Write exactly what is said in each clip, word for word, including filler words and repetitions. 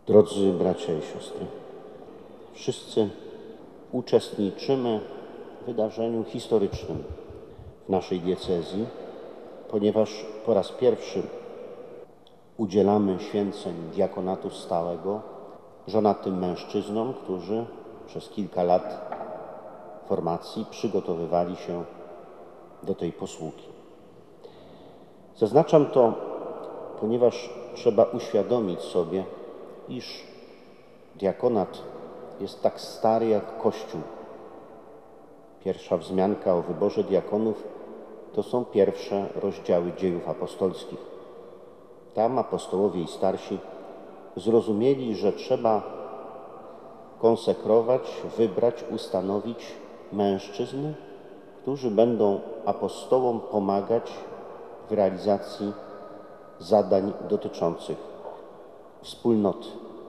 Drodzy bracia i siostry, wszyscy uczestniczymy w wydarzeniu historycznym w naszej diecezji, ponieważ po raz pierwszy udzielamy święceń diakonatu stałego żonatym mężczyznom, którzy przez kilka lat formacji przygotowywali się do tej posługi. Zaznaczam to, ponieważ trzeba uświadomić sobie, iż diakonat jest tak stary jak Kościół. Pierwsza wzmianka o wyborze diakonów to są pierwsze rozdziały Dziejów Apostolskich. Tam apostołowie i starsi zrozumieli, że trzeba konsekrować, wybrać, ustanowić mężczyzn, którzy będą apostołom pomagać w realizacji zadań dotyczących wspólnoty.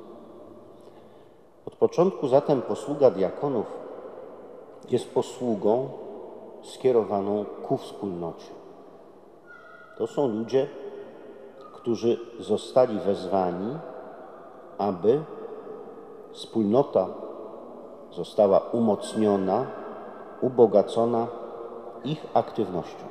Od początku zatem posługa diakonów jest posługą skierowaną ku wspólnocie. To są ludzie, którzy zostali wezwani, aby wspólnota została umocniona, ubogacona ich aktywnością.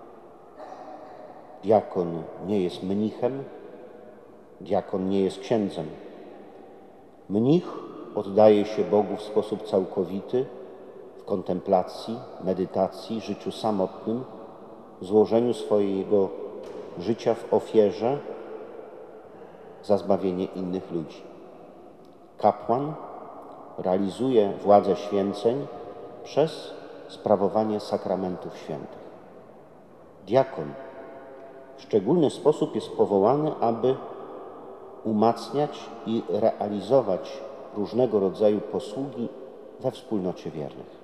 Diakon nie jest mnichem, diakon nie jest księdzem. Mnich oddaje się Bogu w sposób całkowity, w kontemplacji, medytacji, życiu samotnym, złożeniu swojego życia w ofierze za zbawienie innych ludzi. Kapłan realizuje władzę święceń przez sprawowanie sakramentów świętych. Diakon w szczególny sposób jest powołany, aby umacniać i realizować różnego rodzaju posługi we wspólnocie wiernych.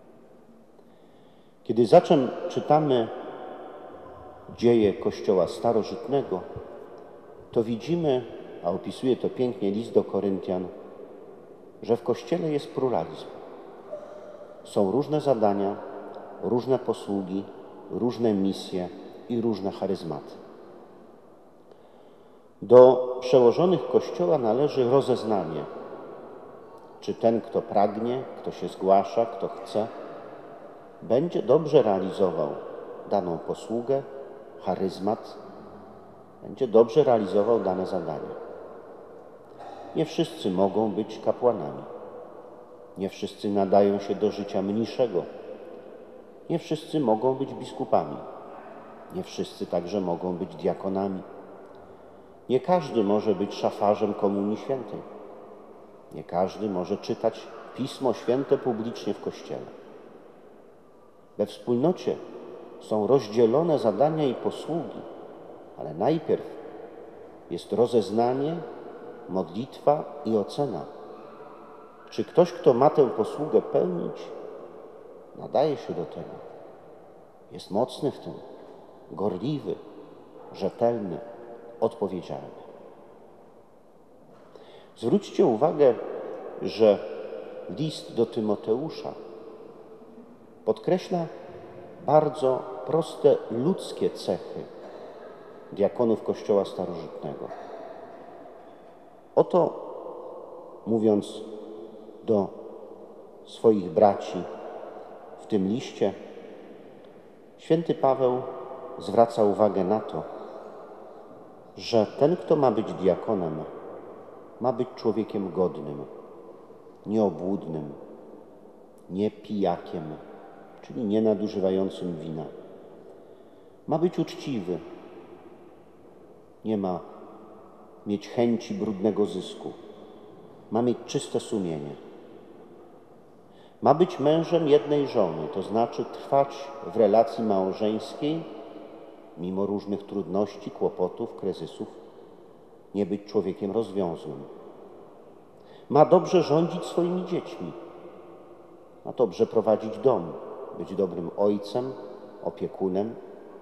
Kiedy zatem czytamy dzieje Kościoła starożytnego, to widzimy, a opisuje to pięknie list do Koryntian, że w Kościele jest pluralizm. Są różne zadania, różne posługi, różne misje i różne charyzmaty. Do przełożonych Kościoła należy rozeznanie, czy ten, kto pragnie, kto się zgłasza, kto chce, będzie dobrze realizował daną posługę, charyzmat, będzie dobrze realizował dane zadanie. Nie wszyscy mogą być kapłanami. Nie wszyscy nadają się do życia mniszego. Nie wszyscy mogą być biskupami. Nie wszyscy także mogą być diakonami. Nie każdy może być szafarzem Komunii Świętej. Nie każdy może czytać Pismo Święte publicznie w Kościele. We wspólnocie są rozdzielone zadania i posługi, ale najpierw jest rozeznanie, modlitwa i ocena. Czy ktoś, kto ma tę posługę pełnić, nadaje się do tego, jest mocny w tym, gorliwy, rzetelny, odpowiedzialny. Zwróćcie uwagę, że list do Tymoteusza podkreśla bardzo proste ludzkie cechy diakonów Kościoła starożytnego. Oto, mówiąc do swoich braci w tym liście, święty Paweł zwraca uwagę na to, że ten, kto ma być diakonem, ma być człowiekiem godnym, nieobłudnym, nie pijakiem, czyli nie nadużywającym wina. Ma być uczciwy, nie ma mieć chęci brudnego zysku, ma mieć czyste sumienie. Ma być mężem jednej żony, to znaczy trwać w relacji małżeńskiej, mimo różnych trudności, kłopotów, kryzysów, nie być człowiekiem rozwiązłym. Ma dobrze rządzić swoimi dziećmi, ma dobrze prowadzić dom, być dobrym ojcem, opiekunem.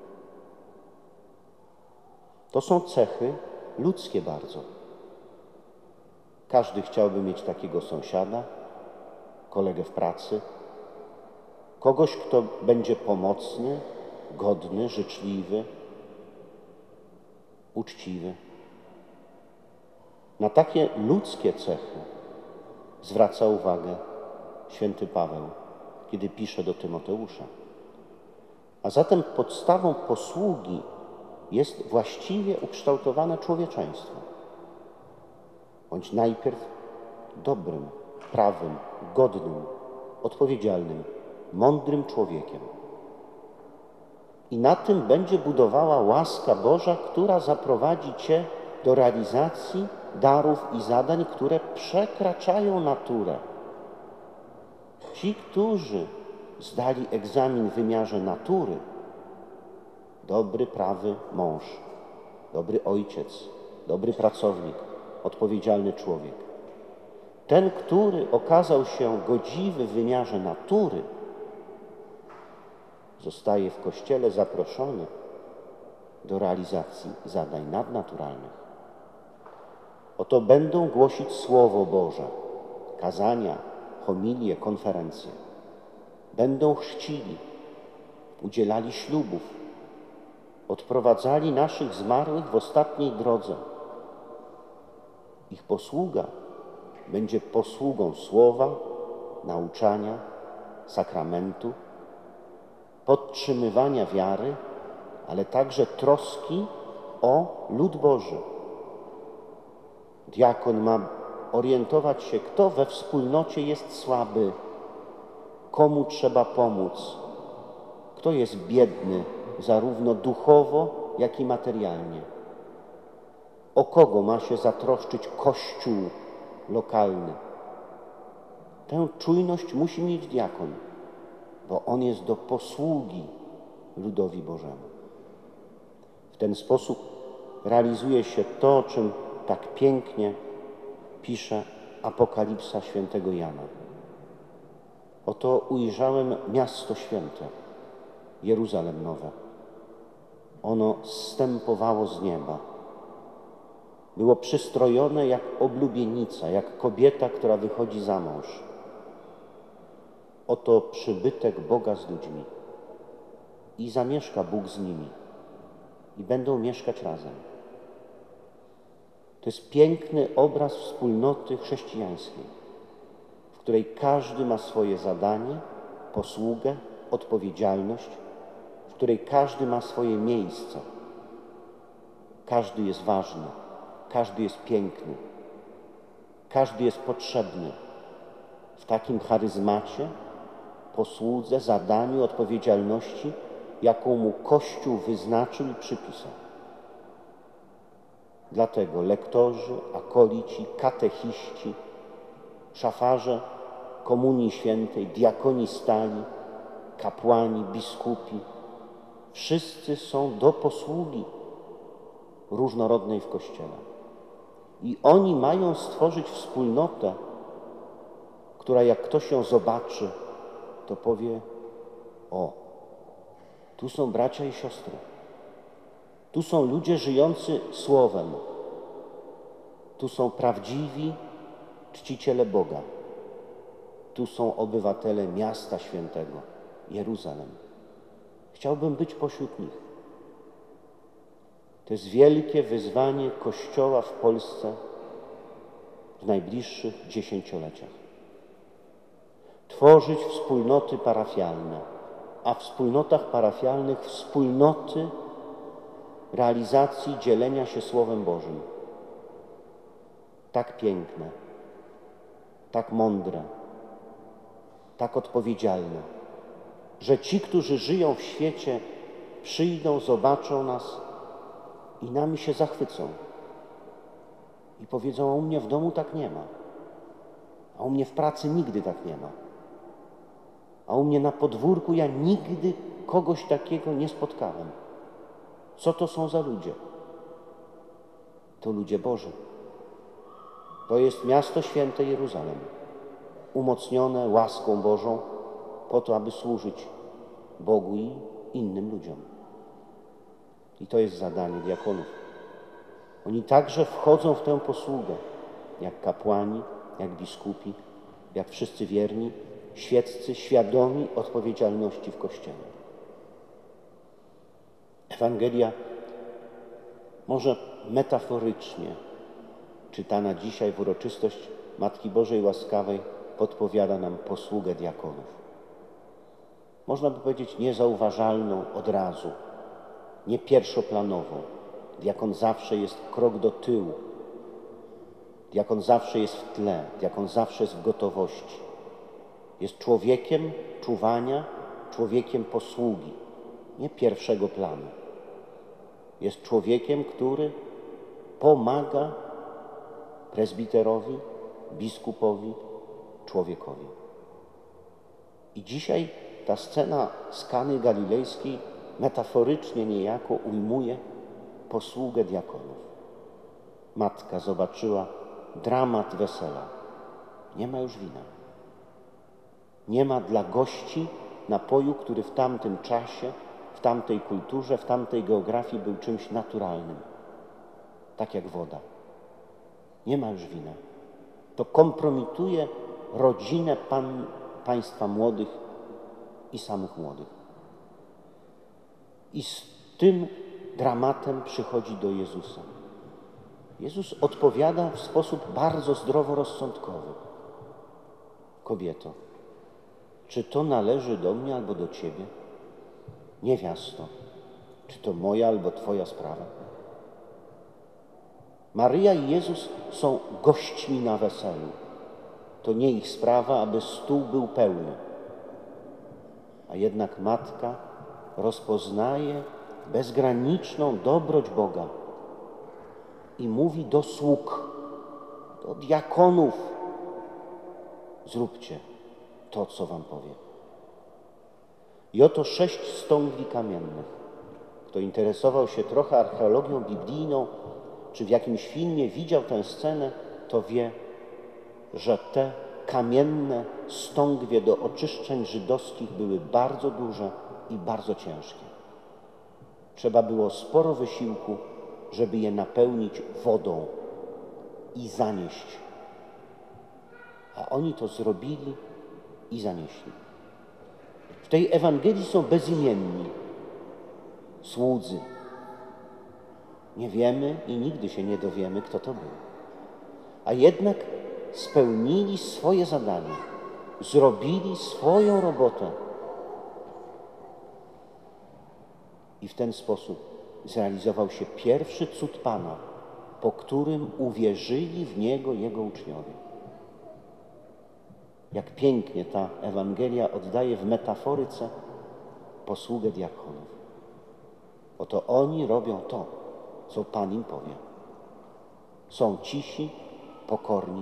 To są cechy ludzkie bardzo. Każdy chciałby mieć takiego sąsiada, kolegę w pracy, kogoś, kto będzie pomocny, godny, życzliwy, uczciwy. Na takie ludzkie cechy zwraca uwagę święty Paweł, kiedy pisze do Tymoteusza. A zatem podstawą posługi jest właściwie ukształtowane człowieczeństwo. Bądź najpierw dobrym, prawym, godnym, odpowiedzialnym, mądrym człowiekiem. I na tym będzie budowała łaska Boża, która zaprowadzi Cię do realizacji darów i zadań, które przekraczają naturę. Ci, którzy zdali egzamin w wymiarze natury, dobry, prawy mąż, dobry ojciec, dobry pracownik, odpowiedzialny człowiek. Ten, który okazał się godziwy w wymiarze natury, zostaje w Kościele zaproszony do realizacji zadań nadnaturalnych. Oto będą głosić Słowo Boże, kazania, homilie, konferencje. Będą chrzcili, udzielali ślubów, odprowadzali naszych zmarłych w ostatniej drodze. Ich posługa będzie posługą słowa, nauczania, sakramentu, podtrzymywania wiary, ale także troski o lud Boży. Diakon ma orientować się, kto we wspólnocie jest słaby, komu trzeba pomóc, kto jest biedny zarówno duchowo, jak i materialnie. O kogo ma się zatroszczyć Kościół lokalny. Tę czujność musi mieć diakon, bo on jest do posługi ludowi Bożemu. W ten sposób realizuje się to, o czym tak pięknie pisze Apokalipsa świętego Jana. Oto ujrzałem miasto święte, Jeruzalem nowe. Ono zstępowało z nieba. Było przystrojone jak oblubienica, jak kobieta, która wychodzi za mąż. Oto przybytek Boga z ludźmi. I zamieszka Bóg z nimi. I będą mieszkać razem. To jest piękny obraz wspólnoty chrześcijańskiej, w której każdy ma swoje zadanie, posługę, odpowiedzialność, w której każdy ma swoje miejsce. Każdy jest ważny, każdy jest piękny, każdy jest potrzebny w takim charyzmacie, posłudze, zadaniu, odpowiedzialności, jaką mu Kościół wyznaczył i przypisał. Dlatego lektorzy, akolici, katechiści, szafarze Komunii Świętej, diakoni stali, kapłani, biskupi, wszyscy są do posługi różnorodnej w Kościele. I oni mają stworzyć wspólnotę, która jak ktoś ją zobaczy, to powie: o, tu są bracia i siostry. Tu są ludzie żyjący Słowem. Tu są prawdziwi czciciele Boga. Tu są obywatele miasta świętego, Jeruzalem. Chciałbym być pośród nich. To jest wielkie wyzwanie Kościoła w Polsce w najbliższych dziesięcioleciach. Tworzyć wspólnoty parafialne, a w wspólnotach parafialnych wspólnoty realizacji dzielenia się Słowem Bożym. Tak piękne, tak mądre, tak odpowiedzialne, że ci, którzy żyją w świecie, przyjdą, zobaczą nas i nami się zachwycą. I powiedzą: a u mnie w domu tak nie ma. A u mnie w pracy nigdy tak nie ma. A u mnie na podwórku ja nigdy kogoś takiego nie spotkałem. Co to są za ludzie? To ludzie Boży. To jest miasto święte Jeruzalem, umocnione łaską Bożą po to, aby służyć Bogu i innym ludziom. I to jest zadanie diakonów. Oni także wchodzą w tę posługę, jak kapłani, jak biskupi, jak wszyscy wierni, świeccy, świadomi odpowiedzialności w Kościele. Ewangelia może metaforycznie czytana dzisiaj w uroczystość Matki Bożej Łaskawej podpowiada nam posługę diakonów. Można by powiedzieć niezauważalną od razu, nie pierwszoplanową. Diakon zawsze jest krok do tyłu. Diakon zawsze jest w tle, diakon zawsze jest w gotowości. Jest człowiekiem czuwania, człowiekiem posługi, nie pierwszego planu. Jest człowiekiem, który pomaga prezbiterowi, biskupowi, człowiekowi. I dzisiaj ta scena z Kany Galilejskiej metaforycznie niejako ujmuje posługę diakonów. Matka zobaczyła dramat wesela. Nie ma już wina. Nie ma dla gości napoju, który w tamtym czasie, w tamtej kulturze, w tamtej geografii był czymś naturalnym. Tak jak woda. Nie ma już wina. To kompromituje rodzinę pan, państwa młodych i samych młodych. I z tym dramatem przychodzi do Jezusa. Jezus odpowiada w sposób bardzo zdroworozsądkowy. Kobieto, czy to należy do mnie albo do Ciebie? Niewiasto, czy to moja albo Twoja sprawa? Maryja i Jezus są gośćmi na weselu. To nie ich sprawa, aby stół był pełny. A jednak Matka rozpoznaje bezgraniczną dobroć Boga i mówi do sług, do diakonów: zróbcie to, co wam powie. I oto sześć stągwi kamiennych. Kto interesował się trochę archeologią biblijną, czy w jakimś filmie widział tę scenę, to wie, że te kamienne stągwie do oczyszczeń żydowskich były bardzo duże i bardzo ciężkie. Trzeba było sporo wysiłku, żeby je napełnić wodą i zanieść. A oni to zrobili i zanieśli. W tej Ewangelii są bezimienni słudzy. Nie wiemy i nigdy się nie dowiemy, kto to był. A jednak spełnili swoje zadanie, zrobili swoją robotę. I w ten sposób zrealizował się pierwszy cud Pana, po którym uwierzyli w Niego Jego uczniowie. Jak pięknie ta Ewangelia oddaje w metaforyce posługę diakonów. Oto oni robią to, co Pan im powie. Są cisi, pokorni.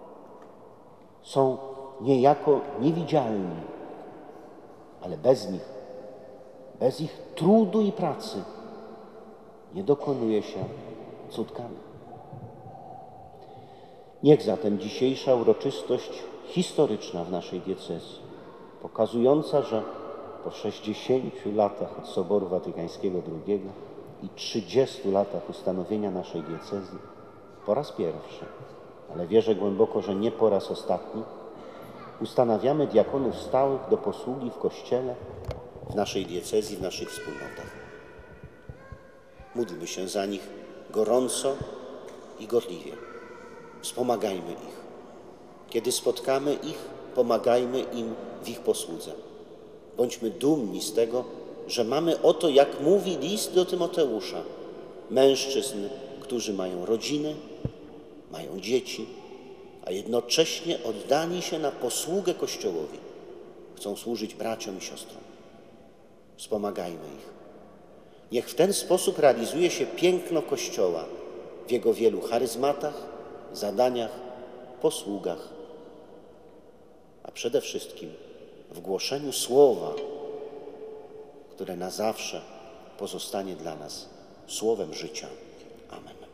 Są niejako niewidzialni, ale bez nich, bez ich trudu i pracy nie dokonuje się cud Kany. Niech zatem dzisiejsza uroczystość historyczna w naszej diecezji, pokazująca, że po sześćdziesięciu latach od Soboru Watykańskiego drugiego i trzydziestu latach ustanowienia naszej diecezji, po raz pierwszy, ale wierzę głęboko, że nie po raz ostatni, ustanawiamy diakonów stałych do posługi w Kościele, w naszej diecezji, w naszych wspólnotach. Módlmy się za nich gorąco i gorliwie. Wspomagajmy ich. Kiedy spotkamy ich, pomagajmy im w ich posłudze. Bądźmy dumni z tego, że mamy oto, jak mówi list do Tymoteusza, mężczyzn, którzy mają rodziny, mają dzieci, a jednocześnie oddani się na posługę Kościołowi. Chcą służyć braciom i siostrom. Wspomagajmy ich. Niech w ten sposób realizuje się piękno Kościoła w jego wielu charyzmatach, zadaniach, posługach, a przede wszystkim w głoszeniu Słowa, które na zawsze pozostanie dla nas słowem życia. Amen.